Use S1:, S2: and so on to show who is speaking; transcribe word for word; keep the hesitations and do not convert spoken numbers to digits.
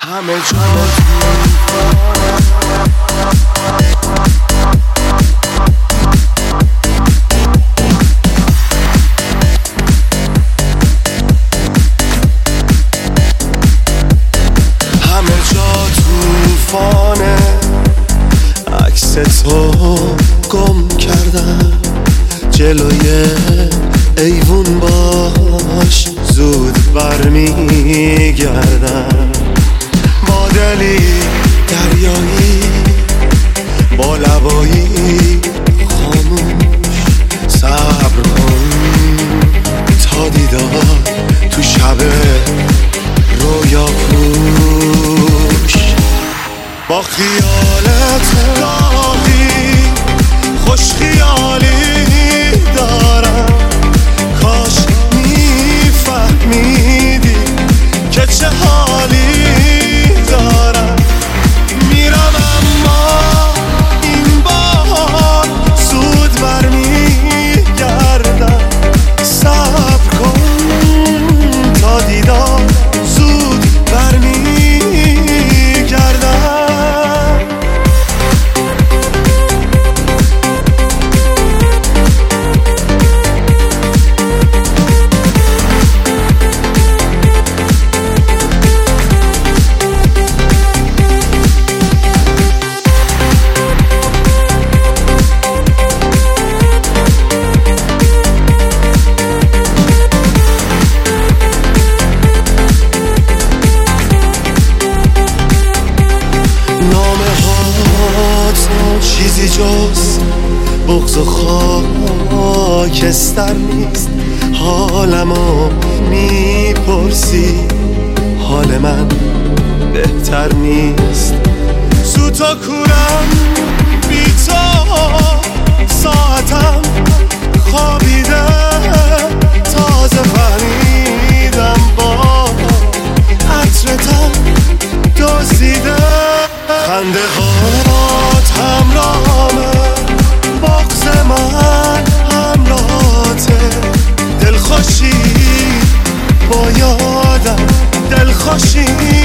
S1: همه جا همه جا توفانه، عکس تو گم کردم، جلوی ایوون باش زود برمیگردم. با دلی دریایی، با لبایی خاموش، صبر کن تا دیدار تو شب رویا پوش. با خیالت گاهی خوش خیالی دارم، کاش میفهمیدی که چه حالی دارم. میرم اما این بار زود برمیگردم، صبر کن تا دیدار زود برمیگردم. چیزی جز بغض و خاکستر نیست. حالمو میپرسی، حال من بهتر نیست. سوتا کورم بی تو، ساعتم خوابیده، تازه فهمیدم با عطرتم دزدیده. خنده هات همراهمه، بغض من همراهته، دلخوشی با یادم دلخوشی